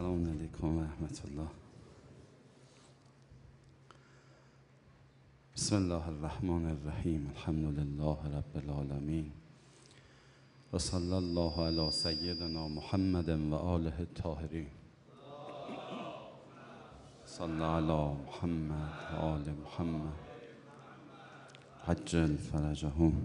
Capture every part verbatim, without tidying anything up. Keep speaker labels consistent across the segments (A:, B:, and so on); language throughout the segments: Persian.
A: السلام علیکم و رحمت الله. بسم الله الرحمن الرحیم. الحمد لله رب العالمین و صلی الله علی سیدنا محمد و آله الطاهرین. صلی علی محمد و آل محمد عجل فرجهم.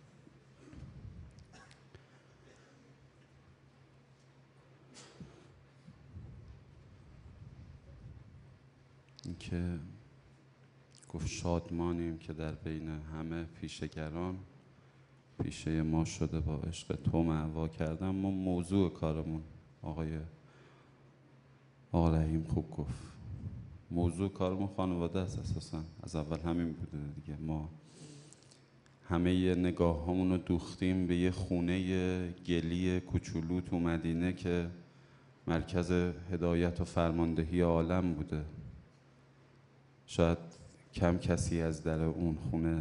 A: اینکه گفت شادمانیم که در بین همه پیشگران پیشه ما شده با عشق تو معوا کردن. ما موضوع کارمون آقای آقا رحیم خوب گفت، موضوع کارمون خانواده است. اساسا از اول همین بوده دیگه. ما همه ی نگاه همون رو دوختیم به یه خونه گلی کوچولو تو مدینه که مرکز هدایت و فرماندهی عالم بوده. شاید کم کسی از در اون خونه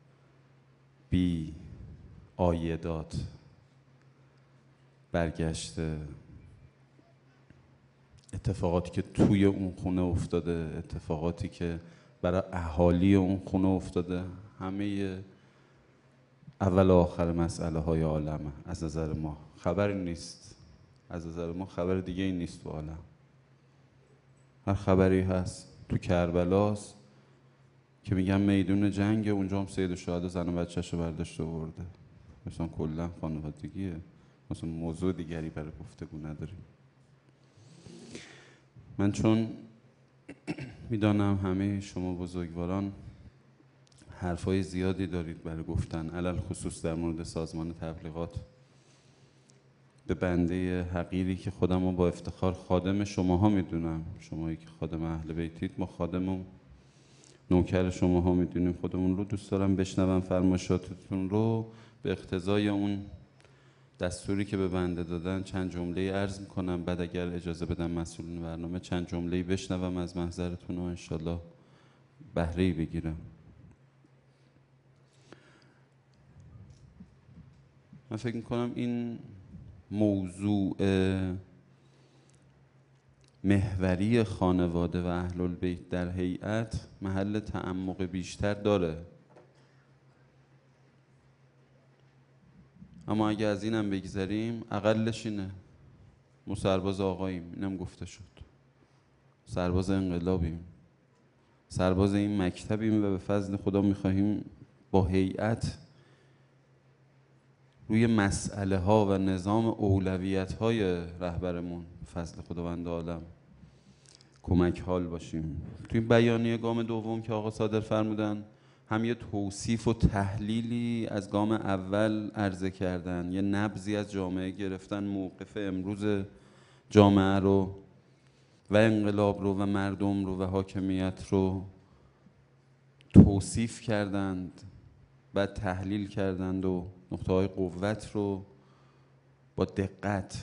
A: بی عایدات برگشته. اتفاقاتی که توی اون خونه افتاده، اتفاقاتی که برای اهالی اون خونه افتاده، همه اول و آخر مسئله های عالمه. از نظر ما خبری نیست، از نظر ما خبر دیگه ای نیست تو عالم. هر خبری هست تو کربلاست که میگن میدون جنگ، اونجا هم سید الشهدا زن و بچه‌شو برداشته آورده. مثلا کلا خانوادگیه، مثلا موضوع دیگری برای گفتگو نداریم. من چون میدانم همه شما بزرگواران حرفای زیادی دارید برای گفتن، علل خصوص در مورد سازمان تبلیغات، به بنده حقیری که خودم رو با افتخار خادم شماها میدونم، شمایی که خادم اهل بیتید، ما خادم و نوکر شماها میدونیم خودمون رو. دوست دارم بشنوم فرمایشاتتون رو. به اقتضای اون دستوری که به بنده دادن چند جمله عرض میکنم، بعد اگر اجازه بدن مسئولین برنامه چند جمله بشنوم از محضرتون و انشالله بهره‌ای بگیرم. من فکر میکنم این موضوع محوری خانواده و اهل البیت در هیئت محل تعمق بیشتر داره. اما اگه از اینم بگذریم، اقلش اینه ما سرباز آقاییم، اینم گفته شد، سرباز انقلابیم، سرباز این مکتبیم و به فضل خدا میخواهیم با هیئت روی مسئله ها و نظام اولویت های رهبرمون فضل خداوند عالم کمک حال باشیم. توی بیانیه گام دوم که آقا صادر فرمودن، هم یه توصیف و تحلیلی از گام اول عرضه کردن، یه نبضی از جامعه گرفتن، موقف امروز جامعه رو و انقلاب رو و مردم رو و حاکمیت رو توصیف کردند، بعد تحلیل کردند و نقطه های قوت رو با دقت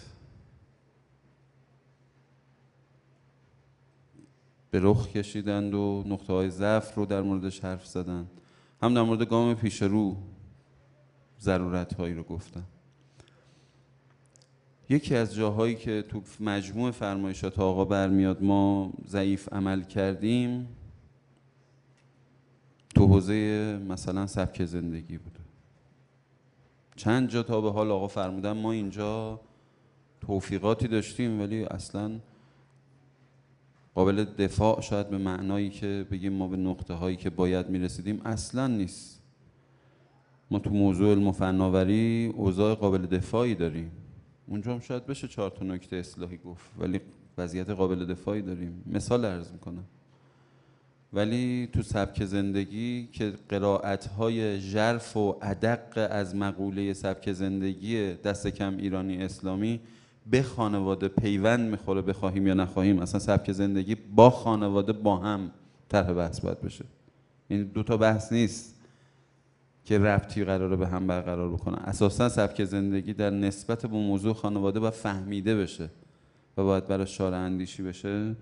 A: به رخ کشیدند و نقطه های ضعف رو در موردش حرف زدند. هم در مورد گام پیش رو ضرورت هایی رو گفتن. یکی از جاهایی که تو مجموع فرمایشات آقا برمیاد ما ضعیف عمل کردیم تو حوزه مثلا سبک زندگی بوده. چند جا تا به حال آقا فرمودن ما اینجا توفیقاتی داشتیم ولی اصلا قابل دفاع شاید به معنایی که بگیم ما به نقطه هایی که باید میرسیدیم اصلا نیست. ما تو موضوع علم و فناوری اوضاع قابل دفاعی داریم، اونجا هم شاید بشه چهار تا نکته اصلاحی گفت، ولی وضعیت قابل دفاعی داریم. مثال عرض میکنم، ولی تو سبک زندگی که قرائت‌های ژرف و ادق از مقوله سبک زندگی دست کم ایرانی اسلامی به خانواده پیوند میخوره، بخواهیم یا نخواهیم. اصلا سبک زندگی با خانواده با هم طرح بحث باید بشه. این دو تا بحث نیست که ربطی قراره به هم برقرار بکنن. اساسا سبک زندگی در نسبت به موضوع خانواده باید فهمیده بشه و باید برای شارع اندیشی بشه.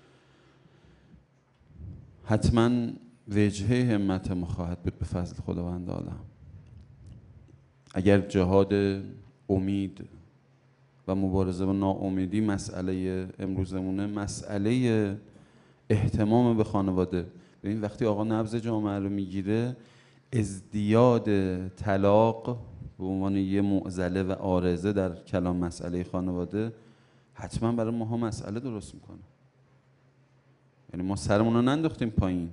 A: حتما وجهه همت ما خواهد بود به فضل خداوند عالم. اگر جهاد امید و مبارزه با ناامیدی مسئله امروزمونه، مسئله اهتمام به خانواده. ببین وقتی آقا نبض جامعه رو میگیره، ازدیاد طلاق به عنوان یه معضله و عارضه در کلام مسئله خانواده حتما برای ماها مسئله درست میکنه. یعنی ما سرمون رو ننداختیم پایین،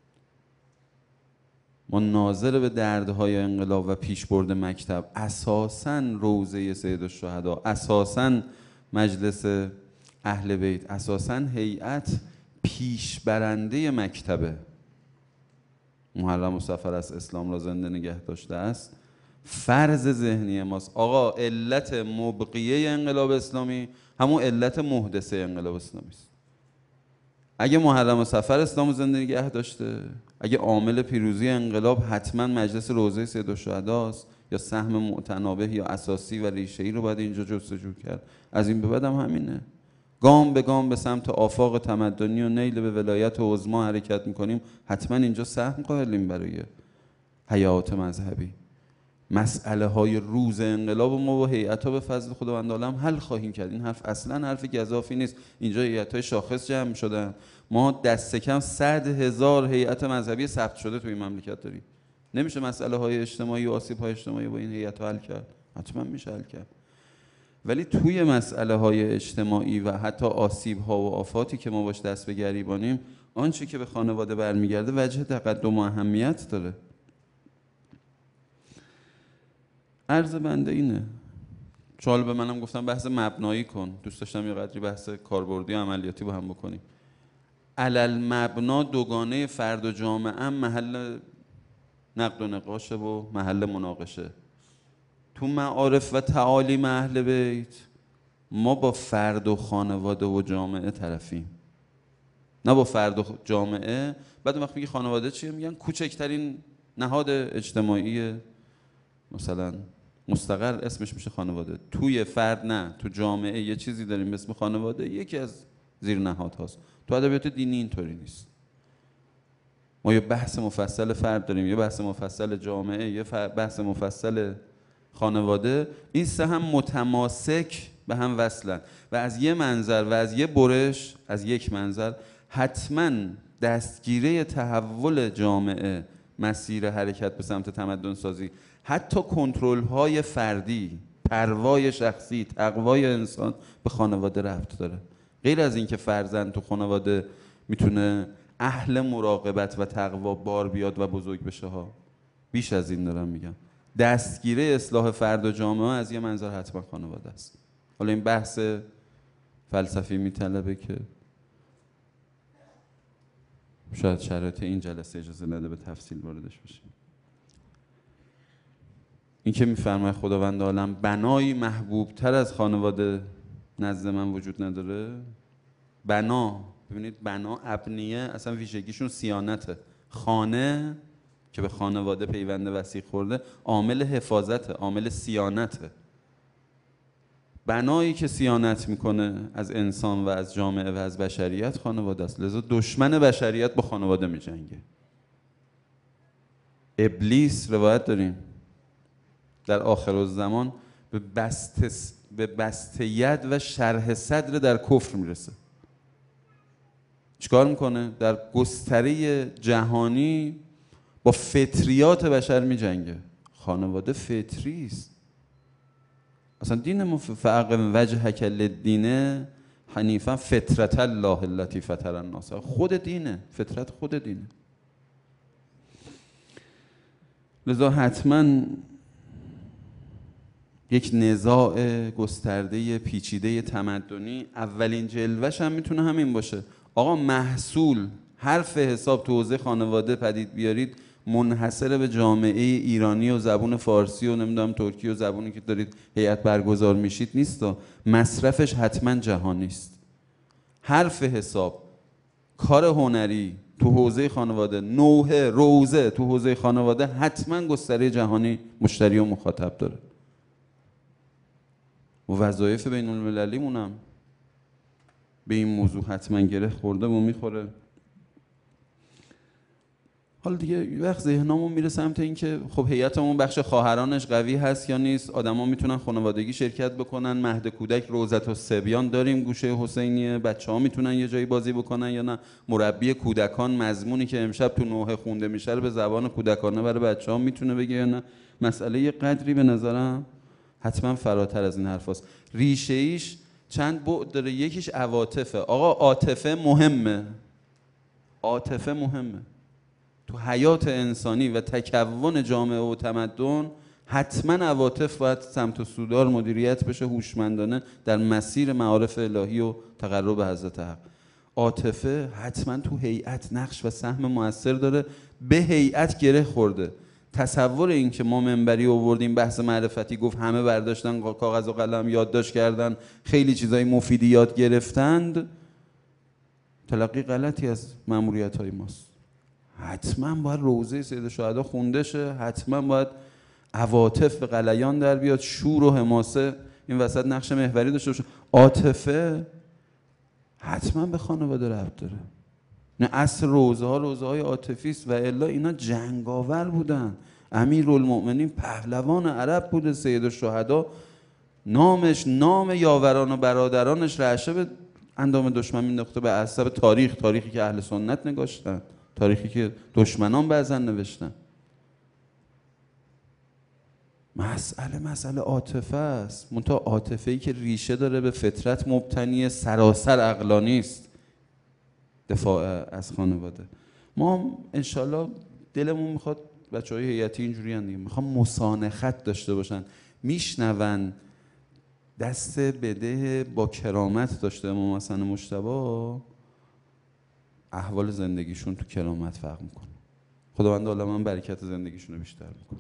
A: ما ناظر به دردهای انقلاب و پیشبرد مکتب، اساساً روضه سید الشهدا، اساساً مجلس اهل بیت، اساساً هیئت پیشبرنده مکتبه. محرم مصطفی از اسلام را زنده نگه داشته است. فرض ذهنی ماست آقا علت مبقیه انقلاب اسلامی همون علت محدثه انقلاب اسلامی است. اگه محرم صفر اسلام زنده نگه داشته، اگه عامل پیروزی انقلاب حتما مجلس روضه سید الشهدا است، یا سهم معتنابه یا اساسی و ریشه‌ای رو باید اینجا جستجو کرد. از این به بعد هم همینه، گام به گام به سمت آفاق تمدنی و نیل به ولایت عظمی حرکت میکنیم. حتما اینجا سهم قائلیم برای حیات مذهبی. مسئله های روز انقلاب ما با هیئت‌ها به فضل خداوند عالم حل خواهیم کرد. این حرف اصلا حرف گزافی نیست. اینجا هیئت‌های شاخص جمع شدن، ما دست کم صد هزار هیئت مذهبی ثبت شده توی این مملکت داریم. نمیشه مسئله های اجتماعی و آسیب های اجتماعی با این هیئت‌ها حل کرد؟ حتما میشه حل کرد. ولی توی مسئله های اجتماعی و حتی آسیب ها و آفاتی که ما باش دست به گریبانیم، آنچه که به خانواده برمیگرده وجه تقدم و اهمیت داره. عرض بنده اینه. چال به منم گفتم بحث مبنایی کن، دوست داشتم یه قدری بحث کاربردی و عملیاتی با هم بکنیم. علل مبنا دوگانه فرد و جامعه هم محل نقد و نقاشه و محل مناقشه. تو معارف و تعالیم اهل بیت ما با فرد و خانواده و جامعه طرفیم، نه با فرد و جامعه. بعد وقتی میگی خانواده چیه؟ میگن کوچکترین نهاد اجتماعی مثلا مستقر اسمش میشه خانواده. توی فرد نه، تو جامعه یه چیزی داریم به اسم خانواده، یکی از زیر نهادهاست. تو ادبیات دینی اینطوری نیست. ما یه بحث مفصل فرد داریم، یه بحث مفصل جامعه، یه بحث مفصل خانواده. این سه هم متماسک به هم وصلن و از یه منظر و از یه برش، از یک منظر حتما دستگیره تحول جامعه، مسیر حرکت به سمت تمدن سازی، حتی کنترل های فردی، پروای شخصی، تقوای انسان به خانواده ربط داره. غیر از این که فرزند تو خانواده میتونه اهل مراقبت و تقوا بار بیاد و بزرگ بشه ها، بیش از این دارم میگم. دستگیره اصلاح فرد و جامعه از یه منظر حتما خانواده است. حالا این بحث فلسفی میطلبه که شاید شرایط این جلسه اجازه نده به تفصیل واردش بشیم. این که میفرماید خداوند عالم بنایی محبوب تر از خانواده نزد من وجود نداره. بنا، ببینید بنا، ابنیه اصلا ویژگیشون صیانته. خانه که به خانواده پیوند وثیق خورده عامل حفاظته، عامل صیانته. بنایی که صیانت میکنه از انسان و از جامعه و از بشریت خانواده است. لذا دشمن بشریت با خانواده میجنگه. ابلیس روایت داریم در آخر الزمان به بست به بست ید و شرح صدر در کفر میرسه. چیکار میکنه؟ در گستره جهانی با فطریات بشر میجنگه. خانواده فطری است. اصلا دین ما فاقم وجهک للدین حنیفا فطرت الله التی فطر الناس. خود دینه، فطرت خود دینه. لذا حتما یک نزاع گسترده پیچیده تمدنی اولین جلوش هم میتونه همین باشه. آقا محصول حرف حساب تو حوزه خانواده پدید بیارید منحصر به جامعه ایرانی و زبون فارسی و نمیدونم ترکی و زبونی که دارید هیئت برگزار میشید نیست، مصرفش حتما جهانی است. حرف حساب، کار هنری تو حوزه خانواده، نوحه، روزه تو حوزه خانواده حتما گستره جهانی مشتری و مخاطب داره. و وظایف بین المللی مونم به این موضوع حتما گره خورده و میخوره. حالا دیگه وقت ذهنمون میره سمت این که خب هیئتمون بخش خواهرانش قوی هست یا نیست، آدما میتونن خانوادگی شرکت بکنن، مهد کودک روزت و سبیان داریم گوشه حسینیه، بچه‌ها میتونن یه جایی بازی بکنن یا نه، مربی کودکان مضمونی که امشب تو نوحه خونده میشه رو به زبان کودکانه برای بچه‌ها میتونه بگه یا نه. مسئله یه قدری به نظرم حتما فراتر از این حرفاست. ریشه ایش چند بعد داره، یکیش عواطفه. آقا عاطفه مهمه، عاطفه مهمه تو حیات انسانی و تکون جامعه و تمدن. حتما عواطف باید سمت و سودار مدیریت بشه هوشمندانه در مسیر معارف الهی و تقرب به حضرت حق. عاطفه حتما تو هیئت نقش و سهم موثر داره، به هیئت گره خورده. تصور این که ما منبری آوردیم بحث معرفتی گفت همه برداشتن کاغذ و قلم یادداشت کردن خیلی چیزای مفیدی یاد گرفتند، تلقی غلطی از مأموریت‌های ماست. حتما باید روضه سید الشهدا خونده شه، حتما باید عواطف به غلیان در بیاد، شور و حماسه این وسط نقش محوری داشته باشه. عاطفه حتما به خانواده ربط داره. نه اصل روضه ها روضه های عاطفی است و الا اینا جنگاور بودن. امیرالمؤمنین پهلوان عرب بوده، سید الشهدا نامش نام یاوران و برادرانش رعشه به اندام دشمن مینداخته به حسب تاریخ، تاریخی که اهل سنت نگاشتن، تاریخی که دشمنان بعضا نوشتن. مسئله مسئله عاطفه است، منتها عاطفه‌ای که ریشه داره به فطرت مبتنی، سراسر عقلانی است. دفاع از خانواده ما انشالله دلمون میخواد بچهای هیئتی اینجوری ان دیگه، میخوام مسانخت داشته باشن، میشنون دست بده با کرامت داشته امام حسن مجتبی، احوال زندگیشون تو کرامت فرق میکنه. خداوند عالم برکت زندگیشون رو بیشتر میکنه.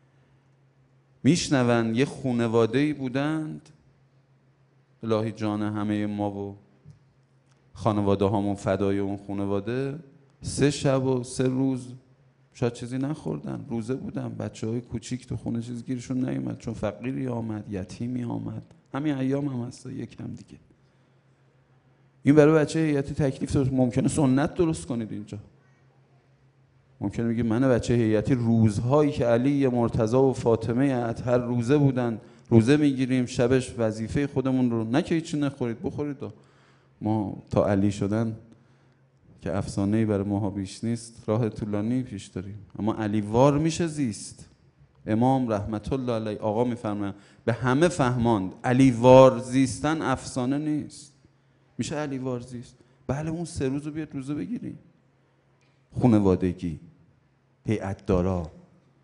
A: میشنون یه خانواده‌ای بودند، الهی جان همه ما و خانواده هامون فدای اون خانواده، سه شب و سه روز شاید چیزی نخوردن، روزه بودن، بچه های کوچیک تو خونه چیز گیرشون نیومد چون فقیری آمد، یتیمی آمد. همین ایام هم هست، یکم دیگه این برای بچه هیئتی تکلیف داره. ممکنه سنت درست کنید اینجا، ممکنه میگه من بچه هیئتی روزهایی که علی مرتضی و فاطمه اطهر روزه بودن روزه میگیریم، شبش وظیفه خودمون رو نه که هیچی نخورید بخورید. ما تا علی شدن که افسانه‌ای برای ماها بیش نیست، راه طولانی پیش داریم، اما علی وار میشه زیست. امام رحمت الله علیه آقا میفرمایند به همه فهماند علی وار زیستن افسانه نیست، میشه علی وار زیست. بله اون سه روزو بیاد روزه بگیریم، خانوادگی، هیئت دارا،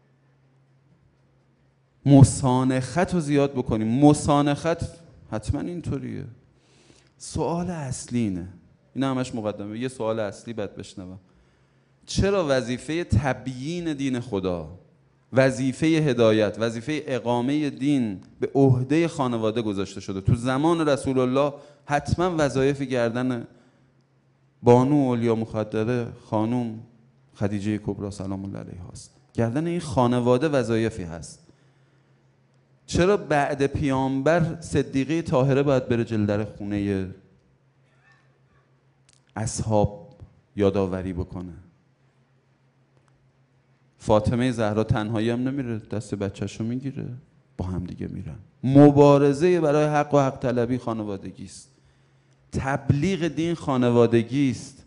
A: مسانخت رو زیاد بکنیم. مسانخت حتما اینطوریه. سوال اصلی اینه، این همش مقدمه، یه سوال اصلی باید بشنوم. چرا وظیفه تبیین دین خدا، وظیفه هدایت، وظیفه اقامه دین به عهده خانواده گذاشته شده؟ تو زمان رسول الله حتما وظایف گردن بانو اولیا مخدره خانوم خدیجه کبری سلام الله علیها است، گردن این خانواده وظایفی هست. چرا بعد پیامبر صدیقه طاهره باید بره جلدر خونه اصحاب یادآوری بکنه؟ فاطمه زهرا تنهایی هم نمیره، دست بچه‌شو میگیره، با هم دیگه میرن. مبارزه برای حق و حق طلبی خانوادگی است. تبلیغ دین خانوادگی است.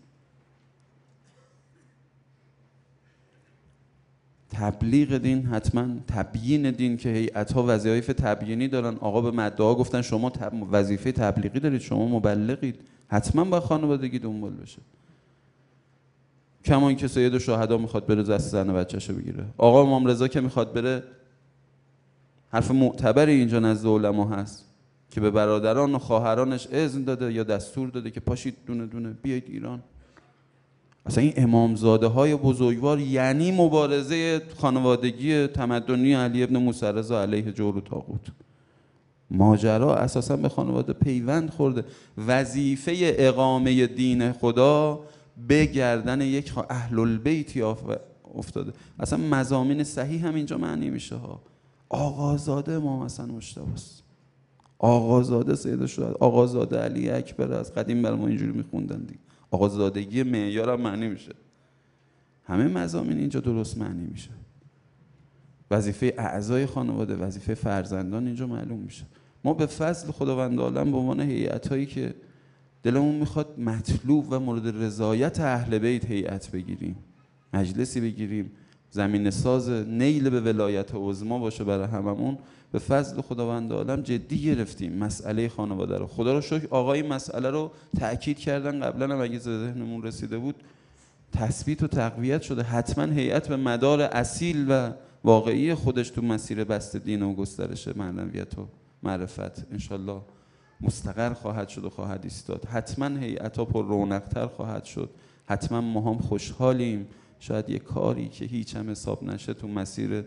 A: تبلیغ دین حتما، تبیین دین که هیئت‌ها وظایف تبیینی دارن. آقا به مدعا گفتن شما تب... وظیفه تبلیغی دارید، شما مبلغید، حتما با خانوادگی دنبال بشه. کما اینکه سید الشهدا میخواد بره دست زن بچه‌شو بگیره، آقا امام رضا که میخواد بره، حرف معتبری اینجا نزد علما هست که به برادران و خواهرانش اذن داده یا دستور داده که پاشید دونه دونه بیایید ایران. اصلا این امامزاده های بزرگوار یعنی مبارزه خانوادگی تمدنی علی ابن موسی رضا علیه جور و طاغوت. ماجرا اساسا به خانواده پیوند خورده. وظیفه اقامه دین خدا به گردن یک اهل البیت افتاده. اصلا مضامین صحیح هم اینجا معنی میشه ها. آقازاده امام حسن مجتبی است، آقازاده سید الشهدا، آقازاده علی اکبر. از قدیم بر ما اینجوری میخوندن دیگه. آقازادگی معیار هم معنی میشه. همه مضامین اینجا درست معنی میشه. وظیفه اعضای خانواده، وظیفه فرزندان اینجا معلوم میشه. ما به فضل خداوند عالم به عنوان هیئتایی که دلمون میخواد مطلوب و مورد رضایت اهل بیت هیئت بگیریم، مجلسی بگیریم زمین ساز نیل به ولایت عظما باشه برای هممون، به فضل خداوند عالم جدی گرفتیم مسئله خانواده رو. خدا رو شکر آقا این مسئله رو تأکید کردن، قبلا هم اگه ذهنمون رسیده بود تثبیت و تقویت شده. حتما هیئت به مدار اصیل و واقعی خودش تو مسیر بسط دین و گسترش معنویت و معرفت انشالله مستقر خواهد شد و خواهد ایستاد. حتما هیئت‌ها پر رونق‌تر خواهد شد. حتما ما هم خوشحالیم. شاید یه کاری که هیچ هم حساب نشه تو مسیر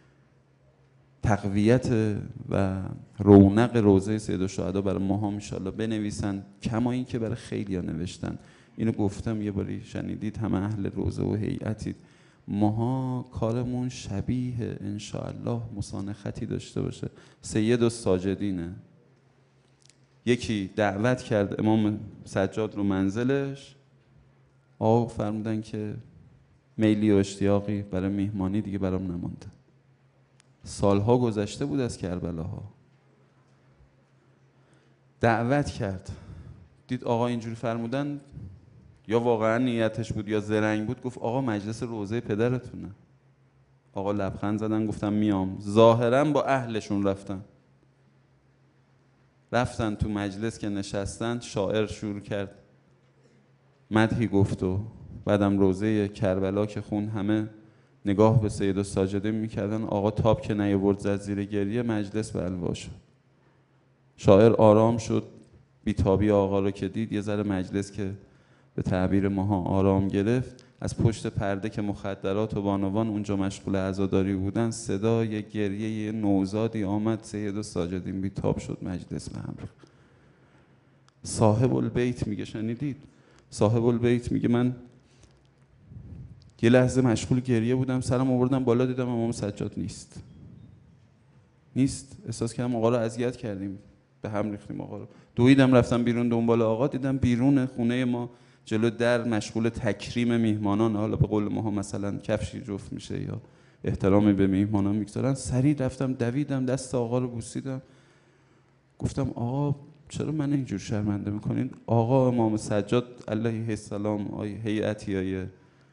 A: تقویت و رونق روضه سیدالشهدا برای ما هم انشالله بنویسن، کما این که برای خیلی ها نوشتن. اینو گفتم یه باری شنیدید، همه اهل روضه و هیئتید. ماها کارمون شبیه انشاءالله مسانختی داشته باشه. سید الساجدینه، یکی دعوت کرد امام سجاد رو منزلش، آقا فرمودن که میلی و اشتیاقی برای میهمانی دیگه برام نمونده. سالها گذشته بود از کربلاها. دعوت کرد، دید آقا اینجوری فرمودن، یا واقعا نیتش بود یا زرنگ بود، گفت آقا مجلس روضه پدرتونه. آقا لبخند زدن گفتم میام. ظاهرا با اهلشون رفتن رفتن تو مجلس که نشستن، شاعر شروع کرد مدحی گفت و بعدم روضه کربلا که خون همه نگاه به سید الساجدین میکردن. آقا تاب که نیاورد زد زیر گریه، مجلس به الوا شد. شاعر آرام شد، بیتابی آقا رو که دید، یه ذره مجلس که به تعبیر ماها آرام گرفت، از پشت پرده که مخدرات و بانوان اونجا مشغول عزاداری بودن صدای گریه نوزادی آمد. سید الساجدین بیتاب شد، مجلس به هم ریخت. صاحب البیت میگه شنیدید؟ صاحب البیت میگه من یه لحظه مشغول گریه بودم، سرم آوردم بالا دیدم امام سجاد نیست. نیست. احساس کردم آقا رو اذیت کردیم، به هم ریختیم آقا رو. دویدم رفتم بیرون دنبال آقا، دیدم بیرون خونه ما جلو در مشغول تکریم میهمانان، حالا به قول ما مثلا کفشی جفت میشه یا احترامی به میهمانان میگذارن. سریع رفتم دویدم دست آقا رو بوسیدم، گفتم آقا چرا من اینجور شرمنده میکنین؟ آقا امام سجاد علیه السلام، آیه هیئتی های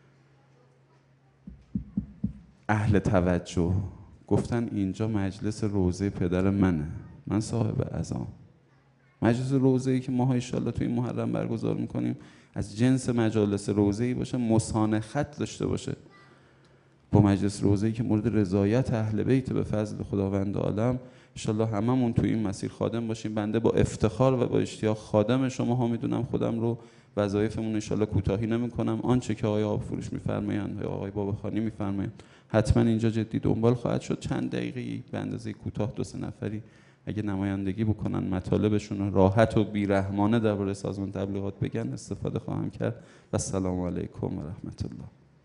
A: اهل توجه، گفتن اینجا مجلس روضه پدر منه، من صاحب عزا. مجلس روضه‌ای که ماها انشالله توی این محرم برگزار میکنیم از جنس مجالس روضه‌ای باشه، مسانخت داشته باشه با مجلس روضه‌ای که مورد رضایت اهل بیت به فضل خداوند عالم. انشالله هممون توی این مسیر خادم باشیم. بنده با افتخار و با اشتیاق خادم شما ها میدونم خودم رو. وظایفمون انشالله کوتاهی نمی‌کنم. آنچه که آقای آبفروش می‌فرمایند یا آقای باباخانی می‌فرمایند حتما اینجا جدی دنبال خواهد شد. چند دقیقه‌ای به اندازه کوتاه دو سه نفری اگه نمایندگی بکنن مطالبشون راحت و بیرحمانه درباره سازمان تبلیغات بگن استفاده خواهم کرد. و السلام علیکم و رحمت الله.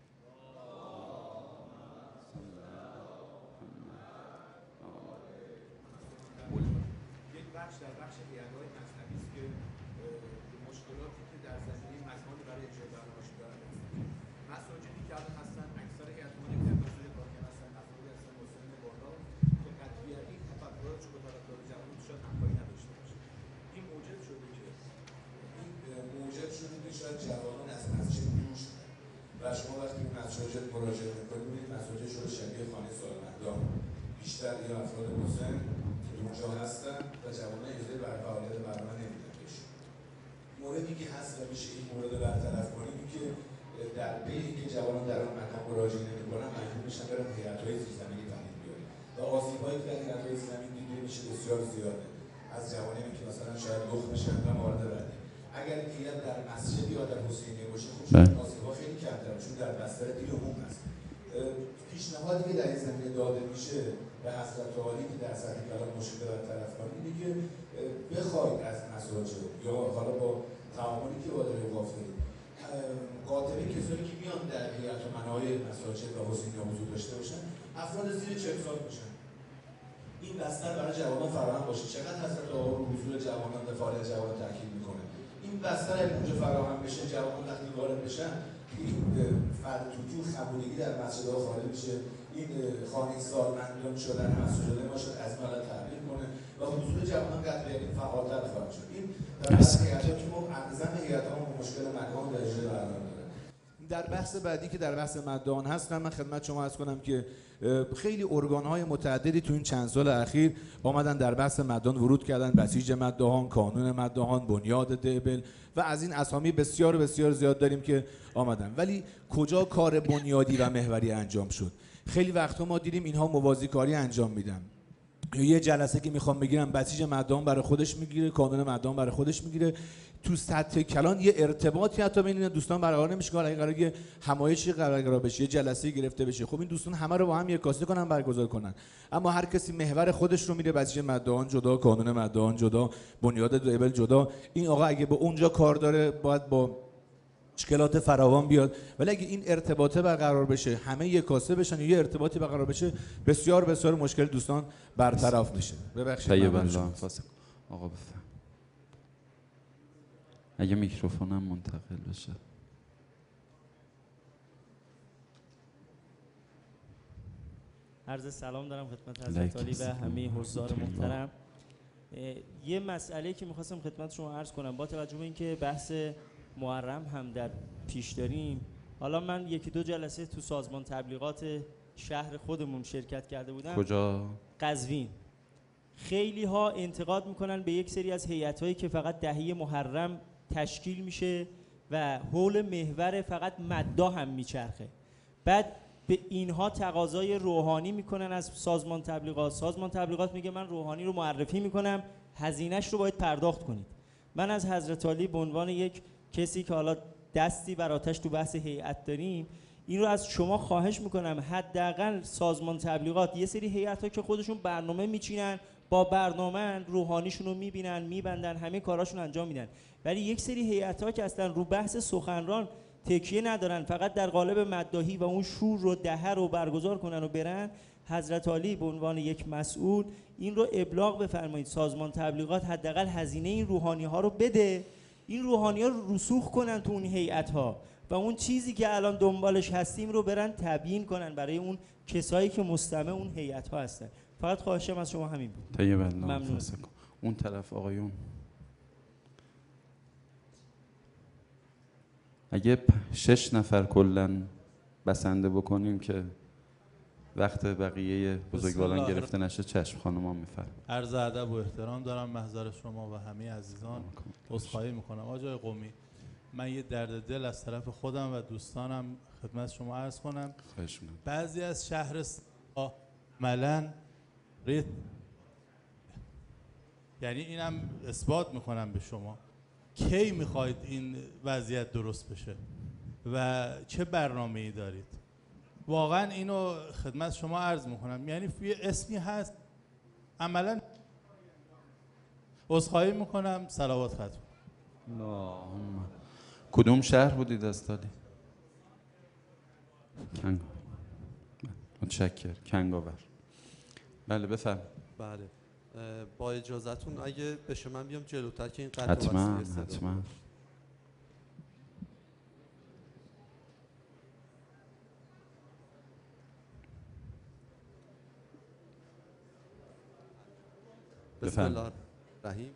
B: یک بخش در بخش هیئت‌های مذهبی است که مشکلاتی که در زمینه مذهبی برای اجرای برنامه‌اش دارند. مساجدی که الان هستن اکثر هیئت‌ها که مسئول کارگر هستن، افرادی هستن مسلمان بالا که قطعیتی تفکرات رو به طرفدار جوان شاید همکاری نداشته باشه. این موجب شده که این موجب شده که شاید جوانان از مسجد دور شدن و شما وقتی به مساجد مراجعه می‌کنید می‌بینید مساجد شده شبیه خانه سالمندان. بیشتر یا افراد مسن اونجا هستن و جوانان اجازه بر فعالیت برنامه نمیدن بهشون. موردی که هست و میشه این مورد برطرف کنیم که در بیتی که جوانان در اون مکان مراجعه نمی‌کنن مجبور میشن برن هیئت‌های زیرزمینی پدید بیارن و آسیب‌هایی که در هیئت‌های زیرزمینی دیده میشه بسیار زیاده. از جوانانی که مثلا شاید لخت بشن و مورد بعدی. اگر این هیئت در مسجد یا در حسینیه باشه خب شاید آسیب‌ها خیلی کمتر چون در بستر دین عموم هست. پیشنهادی که در این زمینه داده میشه به حضرت عالی که در سطح کلام مشکل برطرف کنه اینه که بخواید از مساجد یا حالا با تعاملی که با داره اوقاف دارید قاطبه کسانی که میان در هیئت و منای مساجد و حسینیه حضور داشته باشن افراد زیر چهل سال باشن. این بستر برای جوانان فراهم باشه. چقدر حضرت عالی رو حضور جوانان به فعالیت جوانان تاکید میکنه. این بستر اگه اونجا فراهم بشه جوانان وقتی وارد بشن این فرد توتی و خمودگی در مسجدها خارج میشه، این خانه سالمندان شدن مسجد ما شد از این حالت تغییر کنه و حضور جوانان قدر یعنی فعالتر خواهد شد. این در بحث هیئت‌ها که ما عمدن هیئت‌ها با مشکل مکان و اجرای قرار داره. در بحث بعدی که در بحث مداحان هست، من خدمت شما عرض کنم که خیلی ارگان‌های متعددی تو این چند سال اخیر آمدن در بحث مداحان ورود کردن، بسیج مداحان، کانون مداحان، بنیاد دبل و از این اسامی بسیار بسیار زیاد داریم که آمدن. ولی کجا کار بنیادی و محوری انجام شد؟ خیلی وقتا ما دیدیم اینها موازی کاری انجام میدن، یه جلسه که میخوام بگیرم بسیج مداحان برای خودش میگیره، کانون مداحان برای خودش میگیره، تو سطح کلان یه ارتباطی حتی بین این دوستان برقرار نمیشه که اگه قراره یه همایشی برقرار بشه، یه جلسه گرفته بشه، خب این دوستان همه رو با هم یکاسته کنن برگزار کنن، اما هر کسی محور خودش رو میره، بسیج مداحان جدا، کانون مداحان جدا، بنیاد دبل جدا. این آقا اگه به اونجا کار داره باید با مشکلات فراوان بیاد، ولی اگه این ارتباطه برقرار بشه، همه یکاسته بشن، یه ارتباطی برقرار بشه، بسیار بسیار مشکل دوستان برطرف میشه. ببخشید
A: آقا بفهم. اگه میکروفونم منتقل بشه.
C: عرض سلام دارم خدمت حضرت عالی و همه حضار محترم. یه مسئله که میخواستم خدمت شما عرض کنم، با توجه به اینکه بحث محرم هم در پیش داریم، حالا من یکی دو جلسه تو سازمان تبلیغات شهر خودمون شرکت کرده بودم.
A: کجا؟
C: قزوین. خیلی ها انتقاد میکنن به یک سری از هیئت‌هایی که فقط دهه محرم تشکیل میشه و حول محور فقط مداح هم میچرخه. بعد به اینها تقاضای روحانی میکنن از سازمان تبلیغات. سازمان تبلیغات میگه من روحانی رو معرفی میکنم، هزینه‌اش رو باید پرداخت کنید. من از حضرت عالی به عنوان یک کسی که حالا دستی بر آتش تو بحث هیئت داریم، این رو از شما خواهش میکنم حداقل سازمان تبلیغات یه سری هیئت‌ها که خودشون برنامه میچینن، با برنامه روحانیشون رو میبینن، میبندن، همه کاراشون انجام میدن، ولی یک سری هیئت‌ها که اصلا رو بحث سخنران تکیه ندارن، فقط در قالب مداحی و اون شور رو دهه رو برگزار کنن و برن. حضرت عالی به عنوان یک مسئول این رو ابلاغ بفرمایید سازمان تبلیغات حداقل هزینه این روحانی ها رو بده، این روحانی ها رو رسوخ کنن تو اون هیئت ها و اون چیزی که الان دنبالش هستیم رو برن تبیین کنن برای اون کسایی که مستمع اون هیئت ها هستن. فقط خواهشم از شما همین بود.
A: طیب
C: ممنون.
A: اون طرف آقایون اگه شش نفر کلن بسنده بکنیم که وقت بقیه بزرگواران گرفته نشه، چشم خانم ها میفرم.
D: عرض ادب و احترام دارم محضر شما و همه عزیزان. عذرخواهی میکنم آقای قمی، من یه درد دل از طرف خودم و دوستانم خدمت شما عرض کنم. بعضی از شهر عملاً ریت، یعنی اینم اثبات میکنم به شما، کی میخواید این وضعیت درست بشه و چه برنامه‌ای دارید؟ واقعا اینو خدمت شما عرض میکنم، یعنی یه اسمی هست عملا. عذرخواهی میکنم. صلوات ختم.
A: اللهم. کدوم شهر بودید استادی؟ کنگ. متشکر. کنگاور. بله بفرم.
E: بله با اجازهتون اگه بشه من بیام جلوتر که این قطع
A: حتما حتما.
E: بسم الله الرحیم.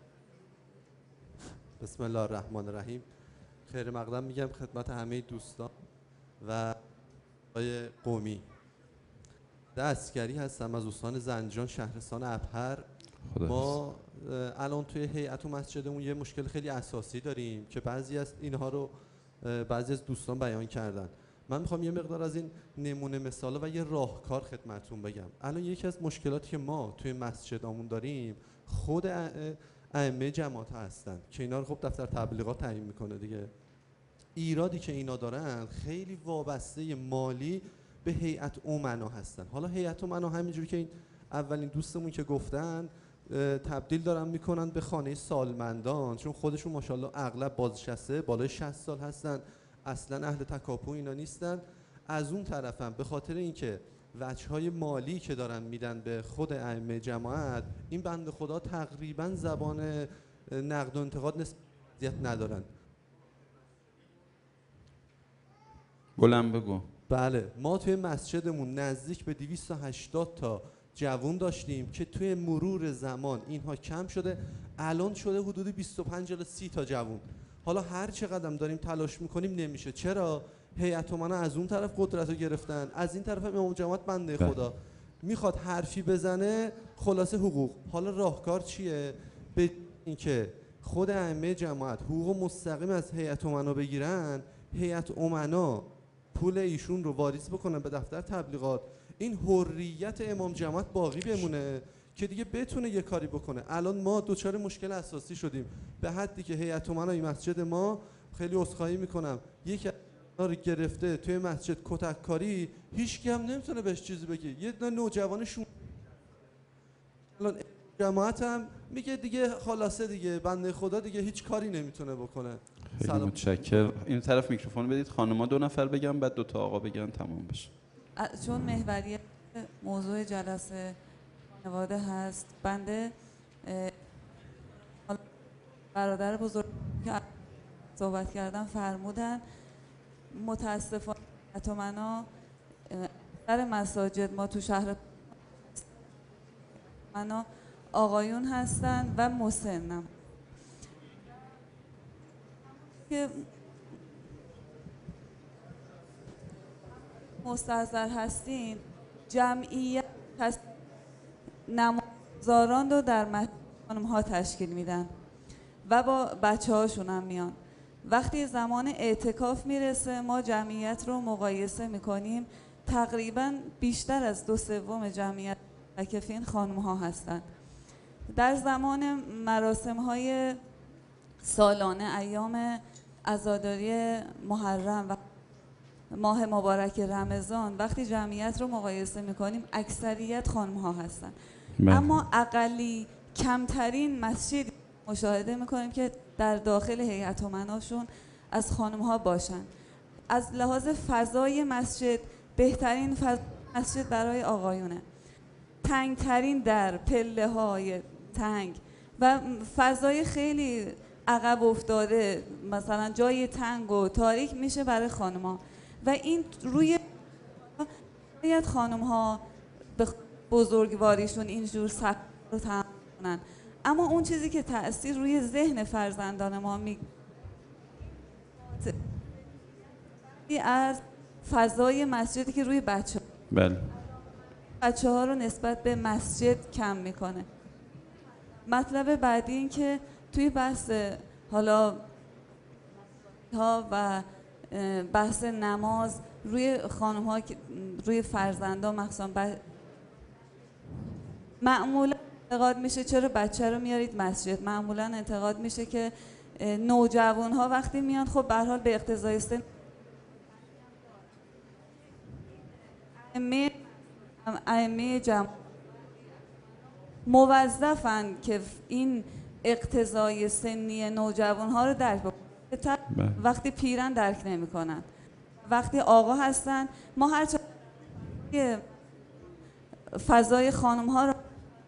E: بسم الله الرحمن الرحیم. خیر مقدم میگم خدمت همه دوستان و آقای قمی. دستگری هستم از استان زنجان شهرستان ابهر. ما الان توی هیئت و مسجدمون یه مشکل خیلی اساسی داریم که بعضی از اینها رو بعضی از دوستان بیان کردن. من میخوام یه مقدار از این نمونه مثاله و یه راهکار خدمتتون بگم. الان یکی از مشکلاتی که ما توی مسجدامون داریم خود ائمه جماعت هستن که اینا رو خب دفتر تبلیغات تعیین میکنه دیگه. ایرادی که اینا دارن خیلی وابسته مالی به هیئت امنا هستن. حالا هیئت امنا همینجوری که این اولین دوستمون که گفتن تبدیل دارن میکنن به خانه سالمندان، چون خودشون ماشاءالله اغلب بازنشسته بالای شصت سال هستن، اصلا اهل تکاپو اینا نیستن. از اون طرفم به خاطر اینکه وجه‌های مالی که دارن میدن به خود ائمه جماعت، این بنده خدا تقریبا زبان نقد و انتقاد نسبت ندارن.
A: بلند بگو.
E: بله، ما توی مسجدمون نزدیک به دویست و هشتاد تا جوون داشتیم که توی مرور زمان اینها کم شده، الان شده حدود بیست و پنج الی سی تا جوون. حالا هر چقدر داریم تلاش میکنیم نمیشه. چرا؟ هیئت امنا از اون طرف قدرت رو گرفتن، از این طرف امام جماعت بنده خدا میخواد حرفی بزنه، خلاصه حقوق. حالا راهکار چیه؟ به اینکه خود ائمه جماعت حقوق مستقیم از هیئت امنا بگیرن، هیئت امنا پول ایشون رو واریز بکنن به دفتر تبلیغات، این حریت امام جماعت باقی بمونه که دیگه بتونه یه کاری بکنه. الان ما دوچار مشکل اساسی شدیم به حدی که هیئت امنای مسجد ما، خیلی عذرخواهی میکنم، یکی رو گرفته توی مسجد کتک کاری، هیچ کی هم نمیتونه بهش چیزی بگه. یه دونه نوجوان شون الان جماعت هم میگه دیگه خلاصه دیگه بنده خدا دیگه هیچ کاری نمیتونه بکنه.
A: خیلی متشکرم. این طرف میکروفون بدید، خانم‌ها دو نفر بگن بعد دو تا آقا بگن تمام بشه.
F: چون محوریت موضوع جلسه خانواده هست، بنده برادر بزرگ که صحبت کردن فرمودن، متاسفانه اتمنا در مساجد ما تو شهر منا آقایون هستن و مسنم که مستحضر هستین، جمعیت نمازاران رو در مسجد خانم ها تشکیل میدن و با بچه هاشون هم میان. وقتی زمان اعتکاف میرسه ما جمعیت رو مقایسه میکنیم، تقریبا بیشتر از دو سوم جمعیت معتکفین خانم ها هستن. در زمان مراسم های سالانه، ایام عزاداری محرم و ماه مبارک رمضان، وقتی جمعیت رو مقایسه میکنیم اکثریت خانم ها هستن. بله. اما اقلی کمترین مسجد مشاهده میکنیم که در داخل هیئت امناشون از خانم ها باشن. از لحاظ فضای مسجد بهترین فضای مسجد برای آقایونه، تنگترین در، پله های تنگ و فضای خیلی عقب افتاده، مثلا جای تنگ و تاریک میشه برای خانم ها و این روی باید خانم ها به بزرگواریشون اینجور سخت رو تحمل کنن. اما اون چیزی که تأثیر روی ذهن فرزندان ما می از فضای مسجدی که روی بچه
A: بله
F: بچه ها رو نسبت به مسجد کم میکنه. مطلب بعدی این که توی بحث حالا ها و بحث نماز روی خانم ها، روی فرزندان مخصوصا ب... معمولا انتقاد میشه چرا بچه رو میارید مسجد. معمولا انتقاد میشه که نوجوان ها وقتی میان خب به هر حال به اقتضای سن ائمه ائمه جمع موظفن که این اقتضای سنی نوجوان ها رو درک بکنن، وقتی پیرن درک نمیکنن. وقتی آقا هستن ما هر چه فضای خانم ها رو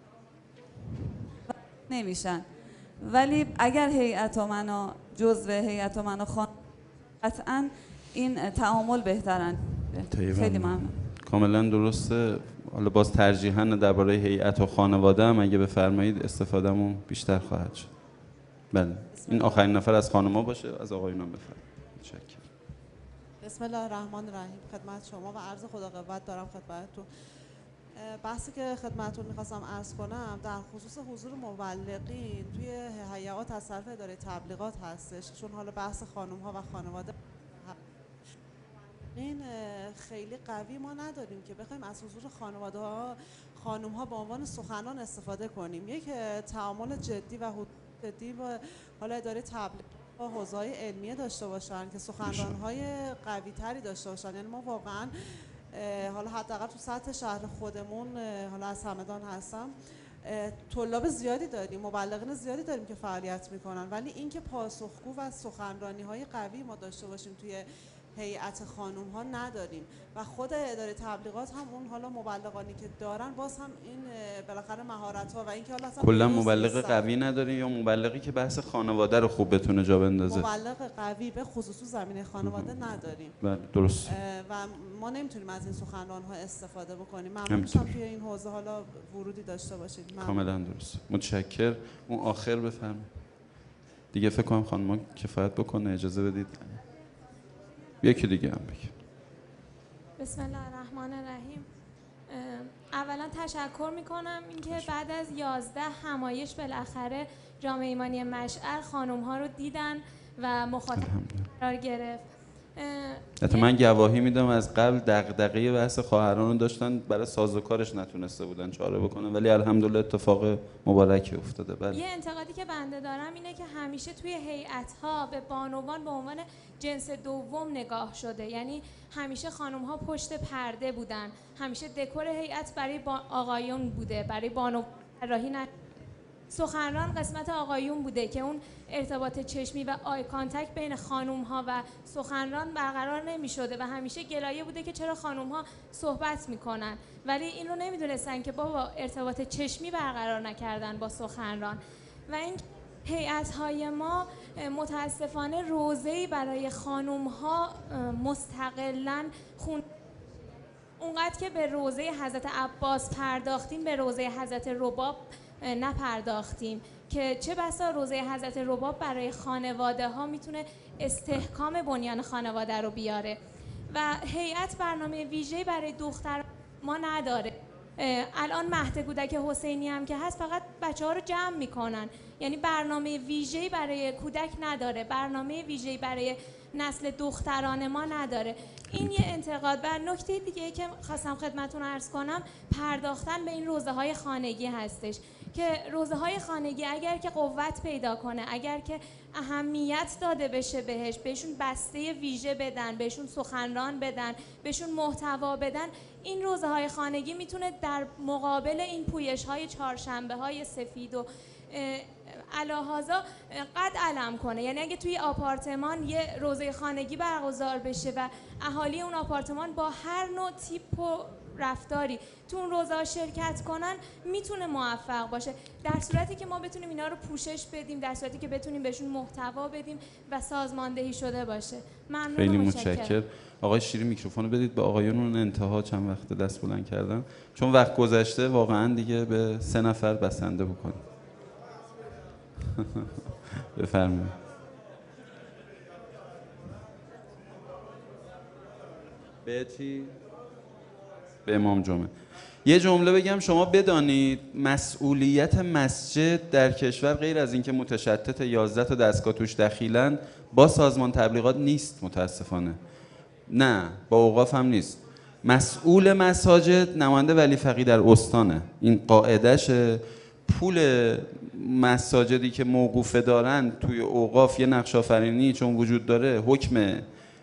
F: نمیشن، ولی اگر هیئت امنا جزو هیئت امنا خانم قطعا این تعامل بهترن. خیلی ممنون.
A: کاملا درسته. حالا باز ترجیحاً درباره هیئت و خانواده هم اگه بفرمایید استفادهمون بیشتر خواهد شد. بله این آخرین نفر از خانم‌ها باشه، از آقایون هم بفرمایید. متشکرم.
G: بسم الله الرحمن الرحیم. خدمت شما و عرض خدا قوت دارم خدمتتون. بحثی که خدمتتون می‌خواستم عرض کنم در خصوص حضور مبلغین توی هیئات از طرف اداره تبلیغات هستش، چون حالا بحث خانم‌ها و خانواده این خیلی قوی ما نداریم که بخوایم از حضور خانواده ها خانم ها به عنوان سخنان استفاده کنیم. یک تعامل جدی و جدی با حالا اداره تبلیغات با حوزه‌های علمیه داشته باشن که سخنران های قوی تری داشته باشن. یعنی ما واقعا حالا حداقل تو سطح شهر خودمون، حالا از همدان هستم، طلاب زیادی داریم، مبلغین زیادی داریم که فعالیت میکنن، ولی اینکه پاسخگو و سخنرانی های قوی ما داشته باشیم توی هیئت خانم ها نداریم و خود اداره تبلیغات هم اون حالا مبلغانی که دارن باز هم این بالاخره مهارت ها و اینکه حالا اصلا
A: کلا مبلغ قوی نداری یا مبلغی که بحث خانواده رو خوب بتونه جا بندازه؟
G: مبلغ قوی به خصوص زمینه خانواده نداریم.
A: بله درست.
G: و ما نمیتونیم از این سخنران ها استفاده بکنیم. ممنون میشم توی این حوزه حالا ورودی داشته باشید.
A: کاملا درست. متشکر. اون آخر بفرمایید. دیگه فکر کنم خانم کفایت بکنه، اجازه بدید یکی دیگه هم بگه.
H: بسم الله الرحمن الرحیم. اولا تشکر میکنم اینکه بعد از یازده همایش بالاخره جامعه ایمانی مشعل خانم ها رو دیدن و مخاطب قرار گرفت.
A: حتی من گواهی میدم از قبل دغدغه بحث خواهران رو داشتن، برای سازوکارش نتونسته بودن چاره بکنن، ولی الحمدلله اتفاق مبارکی افتاده. بله.
H: یه انتقادی که بنده دارم اینه که همیشه توی هیئت‌ها به بانوان به عنوان جنس دوم نگاه شده، یعنی همیشه خانم ها پشت پرده بودن، همیشه دکور هیئت برای آقایون بوده، برای بانو راهی نه. سخنران قسمت آقایون بوده که اون ارتباط چشمی و آی کانتکت بین خانوم ها و سخنران برقرار نمی شده و همیشه گلایه بوده که چرا خانوم ها صحبت می کنن، ولی این رو نمی دونستن که بابا ارتباط چشمی برقرار نکردن با سخنران. و این هیئت های ما متاسفانه روزه‌ای برای خانوم ها مستقلاً خون، اونقدر که به روزه حضرت عباس پرداختیم به روزه حضرت رباب نپرداختیم که چه بسا روزه حضرت رباب برای خانواده ها میتونه استحکام بنیان خانواده رو بیاره و هیئت برنامه ویژه‌ای برای دختر ما نداره. الان مهد کودک حسینی هم که هست فقط بچه ها رو جمع میکنن، یعنی برنامه ویژه‌ای برای کودک نداره، برنامه ویژه‌ای برای نسل دختران ما نداره. این یه انتقاد. و نکته دیگه که خواستم خدمتتون عرض کنم پرداختن به این روزه های خانگی هستش که روزه های خانگی اگر که قوت پیدا کنه، اگر که اهمیت داده بشه بهش، بهشون بسته ویژه بدن، بهشون سخنران بدن، بهشون محتوا بدن، این روزه های خانگی میتونه در مقابل این پویش های چهارشنبه های سفید و علاهازا قد علم کنه. یعنی اگه توی آپارتمان یه روزه خانگی برگزار بشه و اهالی اون آپارتمان با هر نوع تیپ و رفتاری تو اون روزه شرکت کنن میتونه موفق باشه، در صورتی که ما بتونیم اینا رو پوشش بدیم، در صورتی که بتونیم بهشون محتوا بدیم و سازماندهی شده باشه. ممنون.
A: خیلی متشکرم. آقای شیری میکروفون رو بدید به آقایون. اون انتها چند وقت دست بلند کردن، چون وقت گذشته واقعا دیگه به سه نفر بسنده بکنیم. بفرمایید. به چی؟ به امام جمعه. یه جمله بگم شما بدانید مسئولیت مسجد در کشور غیر از اینکه متشتت یازده تا دستگاه توش دخیلن با سازمان تبلیغات نیست، متاسفانه. نه با اوقاف هم نیست. مسئول مساجد نماینده ولی فقیه در استانه، این قاعدشه. پول مساجدی که موقوفه دارن توی اوقاف یه نقش آفرینی چون وجود داره، حکم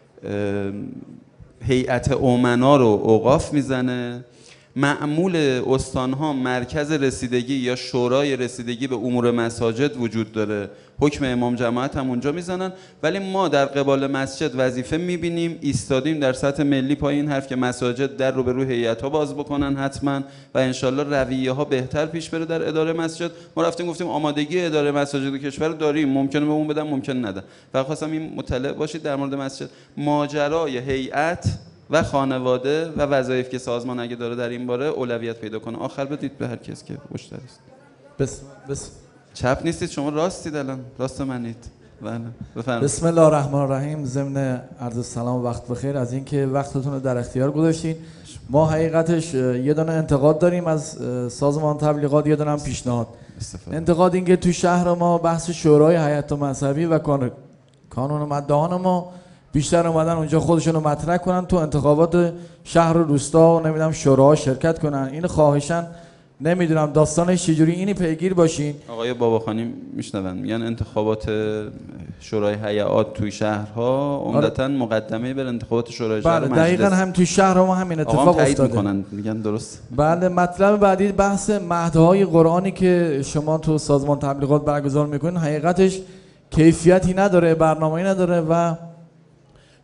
A: هیئت امنا رو اوقاف میزنه. معمول استانها مرکز رسیدگی یا شورای رسیدگی به امور مساجد وجود داره، حکم امام جماعت هم اونجا میزنن. ولی ما در قبال مسجد وظیفه میبینیم، ایستادیم در سطح ملی پای این حرف که مساجد در رو به روی هیئت ها باز بکنن حتما و انشالله رویه ها بهتر پیش بره در اداره مسجد. ما رفتیم گفتیم آمادگی اداره مساجد کشور داریم، ممکنه بهمون بدن ممکن ندن. فقط خواستم این مطلع باشید در مورد مسجد. ماجرای هیئت و خانواده و وظایف که سازمان اگه داره در این باره اولویت پیدا کنه. آخر بدید به هر کس که مشتری است.
I: بسم بسم
A: چپ نیستید شما، راستید، الان راست منید. بله بفرمایید.
I: بسم الله الرحمن الرحیم. ضمن عرض سلام و وقت بخیر از اینکه وقتتون رو در اختیار گذاشتین. ما حقیقتش یه دونه انتقاد داریم از سازمان تبلیغات، یه دونه هم پیشنهاد. انتقاد این که تو شهر ما بحث شورای هیئت مذهبی و کانون مداهان ما بیشتر اومدن اونجا خودشون رو مطرح کنن، تو انتخابات شهر و روستا و نمیدونم شوراها شرکت کنن. این خواهشن، نمیدونم داستانش چجوری، اینی پیگیر باشین.
A: آقای باباخانی میشنون میگن انتخابات شورای هیئات توی شهرها عمدتاً مقدمه بر انتخابات شورای شهر.
I: بله دقیقاً هم توی شهر ما همین اتفاق افتاده.
A: میکنن میگن درست.
I: بله مطلب بعدی بحث مهدهای قرآنی که شما تو سازمان تبلیغات برگزار میکنین حقیقتش کیفیتی نداره، برنامه‌ای نداره و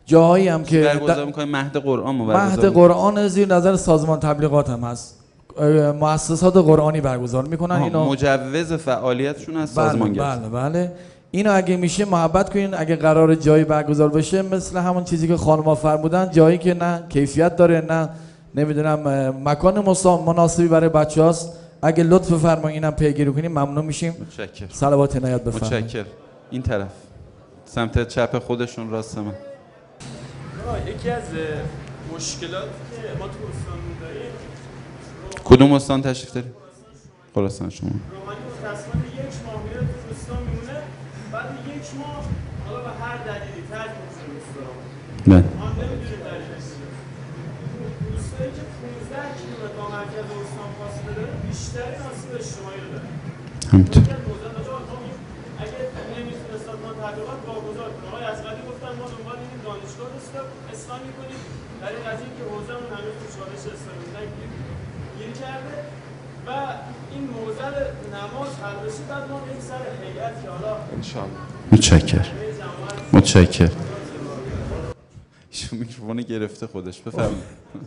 I: جاهایی هم که
A: برگزار می‌کنیم مهد قرآن
I: مهد قرآن زیر نظر سازمان تبلیغات هم هست، مؤسسات قرآنی برگزار میکنن. اینو
A: مجوز فعالیتشون از سازمان گرفت.
I: بله بله اینو اگه میشه محبت کنین، اگه قرار جایی برگزار بشه مثل همون چیزی که خانم‌ها فرمودن، جایی که نه کیفیت داره نه نمیدونم مکان مناسبی برای بچه‌هاست، اگه لطف فرمایید اینم پیگیری کنیم ممنون میشیم.
A: متشکرم.
I: صلوات عنایت بفرمایید.
A: متشکرم. این طرف سمت چپ خودشون راست من.
C: یکی از مشکلاتی که ما تو استانمون داریم،
A: کدوم استان تشریف دارید؟ خراسان شما.
C: روحانی متأسفانه یک ماه میره تو روستا میمونه، بعد یک ماه حالا به هر دلیلی ترک میشه روستا.
A: بله.
C: ما نمیدونیم دلیلش چیه. روستایی که پانزده کیلومتر با مرکز استان فاصله داره، بیشترین آسیب اجتماعی رو داره.
A: همینطور.
C: اگه نمیتونه سازمان تبلیغات واگذار کنه، آقای اصغری گفتن ما دنبال این دانشگاه اصلاح میکنیم، در این قضیه که حوزه‌مون هنوز تو چالش اصلاحی گیر کرده و این موزل نماز حل بشه، بعد ما یک سر هیئت که حالا
A: انشاءالله. متشکرم. متشکرم. ایشون میکروفون گرفته خودش. بفرمایید.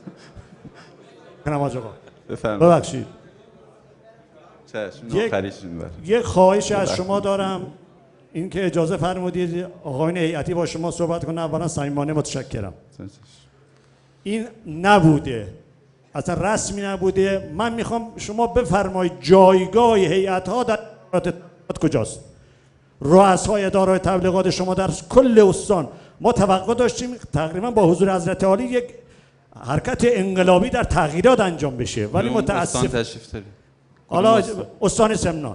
J: نماز آقا.
A: بفرمایید.
J: ببخشید.
A: چشم آخریشون بر.
J: یک خواهش از شما دارم، این که اجازه فرمودید آقایان هیئتی با شما صحبت کنم. اولا صمیمانه متشکرم. این نبوده، اصلا رسمی نبوده. من میخوام شما بفرمایید جایگاه هیئت ها در تبلیغات کجاست؟ رؤسای اداره تبلیغات شما در کل استان. ما توقع داشتیم تقریبا با حضور حضرت عالی یک حرکت انقلابی در تغییرات انجام بشه، ولی متاسف حالا استان سمنان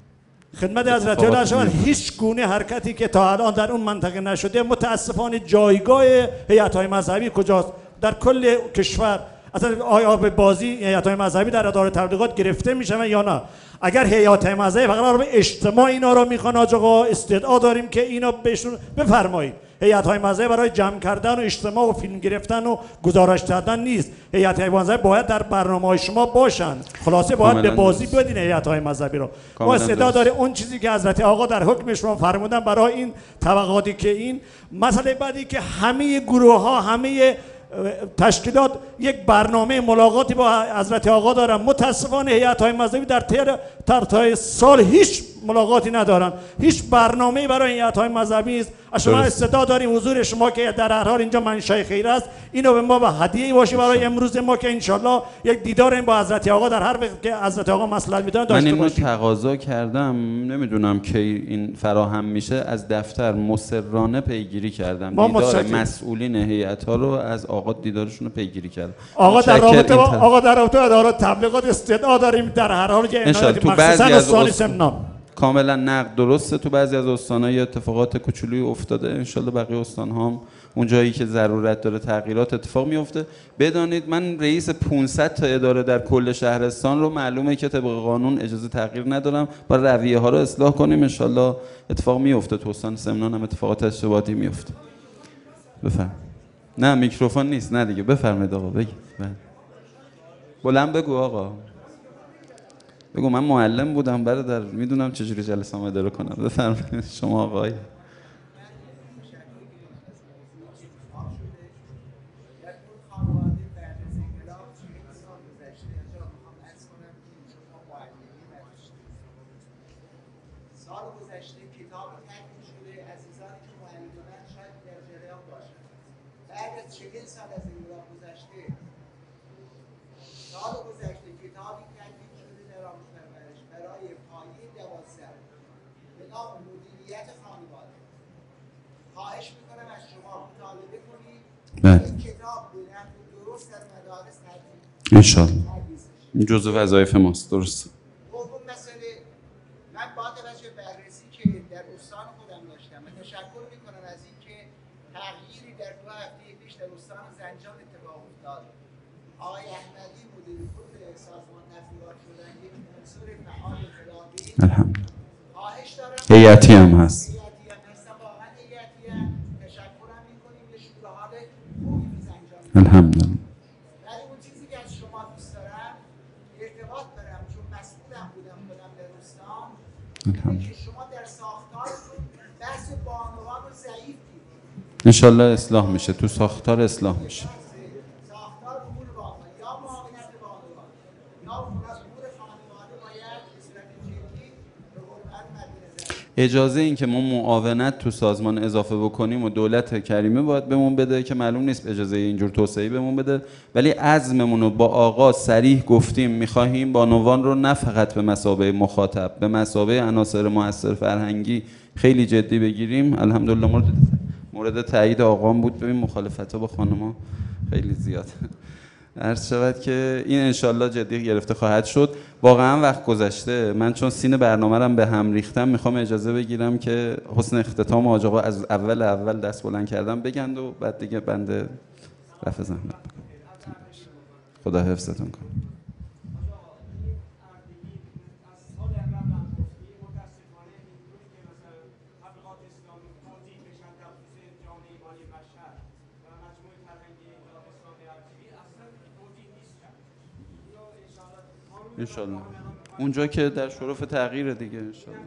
J: خدمت حضرت عالی شود هیچ گونه حرکتی که تا الان در اون منطقه نشده. متاسفانه جایگاه هیئت‌های مذهبی کجاست در کل کشور؟ اصلا آیا به بازی هیئت‌های مذهبی در اداره تبلیغات گرفته میشن یا نه؟ اگر هیئت‌های مذهبی فقط به اجتماع اینا رو میخوان، آقا استدعا داریم که اینا بهشون بفرمایید. هیئت‌های مذهبی برای جمع کردن و اجتماع و فیلم گرفتن و گزارش دادن نیست. هیئت‌های مذهبی باید در برنامه‌های شما باشن. خلاصه باید به بازی بدین هیئت‌های مذهبی رو. ما استدعا داره اون چیزی که حضرت آقا در حکم شما فرمودن برای این طبقاتی که این مسئله بعدی که همه گروه‌ها همه تشکیلات یک برنامه ملاقاتی با حضرت آقا دارن. متاسفانه هیئت‌های مذهبی در طی طی سال هیچ ملاقاتی ندارن، هیچ برنامه‌ای برای هیئت‌های مذهبی است. شما استعداد داریم حضور شما که در هر حال اینجا منشأ خیر است، اینو به ما به هدیه‌ای باشه برای امروز ما که انشالله یک دیدار با حضرت آقا در هر وقت که حضرت آقا مصلحت می‌دونن داشته باشیم.
A: من اینو تقاضا کردم، نمیدونم کی این فراهم میشه، از دفتر مصرانه پیگیری کردم. دیدار مسئولین هیئت‌ها رو از آقا دیدارشون رو پیگیری کردم.
J: آقا در رابطه با آقا در رابطه با اداره تبلیغات استعداد داریم در هر حال که
A: تو بعضی از
J: سمنان
A: کاملا نقد درسته، تو بعضی از استان‌ها اتفاقات کوچولویی افتاده، انشالله بقیه استان‌ها هم اون جایی که ضرورت داره تغییرات اتفاق میفته. بدانید من رئیس پانصد تا اداره در کل شهرستان رو معلومه که طبق قانون اجازه تغییر ندارم، با رویه ها رو اصلاح کنیم، انشالله اتفاق میفته. تو استان سمنان هم اتفاقات اشتباهاتی میفته. بفرم. نه میکروفون نیست، نه دیگه بفرمایید آقا بگید. بلند بگو آقا. بگو من معلم بودم برادر، میدونم چجوری جلسه اداره کنم. بفرمایید شما آقای.
B: سال گذشته کتاب تکمیل شده، عزیزانی که معلمانن شاید در جریان باشند. بعد از چهل سال از انقلاب گذشته، سال گذشته کتابی تکمیل شده در آموزش پرورش برای پایه دوازده به نام مدیریت خانواده. خواهش میکنم از شما مطالبه کنید این کتاب به نحو درست از مدارس تدریس
A: انشاءالله. این جزء وظایف ماست. درست.
B: دوم مسئله، من با توجه به بررسی که در استان خودم داشتم و تشکر میکنم از اینکه تغییری در دو هفته پیش در استان زنجان اتفاق افتاد. آقای احمدی مدیر کل سازمان تبلیغات شدن، یک عنصر فعال انقلابی.
A: الحمدلله.
B: خواهش دارم
A: هیئتی هم هست.
B: هیئتی هم هستم، واقعا هیئتی هم تشکرم میکنیم به شور حال خوبی زنجان.
A: الحمدلله.
B: ولی اون چیزی که از شما دوست دارم ارتباط دارم، چون مسئولم بودم خودم در استان، اینه که شما در ساختارتون بحث بانوان رو ضعیف دیدید.
A: انشالله اصلاح میشه، تو ساختار اصلاح میشه. اجازه این که ما معاونت تو سازمان اضافه بکنیم و دولت کریمه باید بهمون بده که معلوم نیست اجازه اینجور توسعه بهمون بده، ولی عزممون رو با آقا صریح گفتیم میخواهیم بانوان رو نه فقط به مثابه مخاطب، به مثابه عناصر مؤثر فرهنگی خیلی جدی بگیریم. الحمدلله مورد مورد تایید آقام بود. ببین مخالفت‌ها با خانم‌ها خیلی زیاد. عرض شود که این انشالله جدی گرفته خواهد شد. واقعا وقت گذشته، من چون سین برنامه رم به هم ریختم میخوام اجازه بگیرم که حسن اختتام حاج آقا از اول اول دست بلند کردم بگند و بعد دیگه بنده رفع زحمت بکنم. خدا حفظتون کنه. انشالله اونجا که در شرف تغییر دیگه انشالله.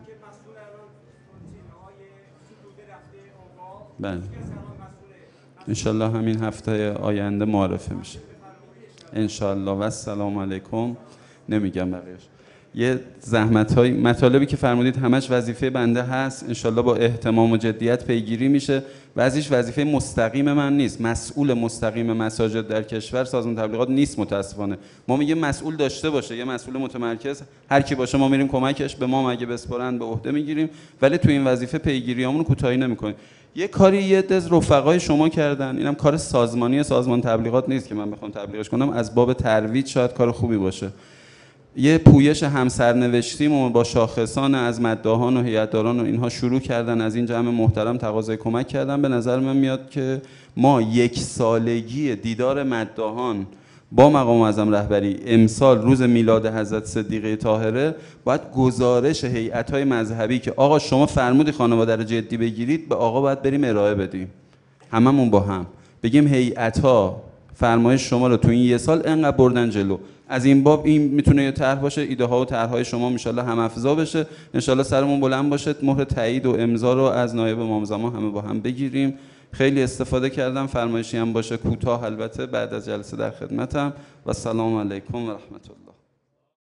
A: بله انشالله همین هفته آینده معرفه میشه انشالله. و السلام علیکم. نمیگم بقیه‌اش. یه زحمت های مطالبی که فرمودید همش وظیفه بنده هست، انشالله با اهتمام و جدیت پیگیری میشه. بعضیش وظیفه مستقیم من نیست. مسئول مستقیم مساجد در کشور سازمان تبلیغات نیست متاسفانه. ما میگیم مسئول داشته باشه، یه مسئول متمرکز هر کی باشه ما میریم کمکش، به ما مگه بسپارن به عهده میگیریم، ولی تو این وظیفه پیگیریامون کوتاهی نمیکنیم. یه کاری یه دز رفقای شما کردن، اینم کار سازمانی سازمان تبلیغات نیست که من بخوام تبلیغش کنم، از باب ترویج شاید کار خوبی باشه. یه پویش همسرنوشتیم با شاخصان از مداحان و هیئت‌داران و اینها شروع کردن، از این جمع محترم تقاضای کمک کردن. به نظر من میاد که ما یک سالگی دیدار مداحان با مقام معظم رهبری امسال روز میلاد حضرت صدیقه طاهره باید گزارش هیئت‌های مذهبی که آقا شما فرمودی خانواده رو جدی بگیرید، به آقا باید بریم ارائه بدیم، هممون با هم بگیم هیئت‌ها فرمایش شما رو تو این یه سال انقدر بردن جلو. از این باب این میتونه یه طرح باشه، ایده ها و طرح‌های شما ان شاءالله هم افزا بشه، ان شاءالله سرمون بلند باشه، مهر تایید و امضا رو از نایب امام زمان همه با هم بگیریم. خیلی استفاده کردم، فرمایشی هم باشه کوتاه البته، بعد از جلسه در خدمتم و السلام علیکم و رحمت الله.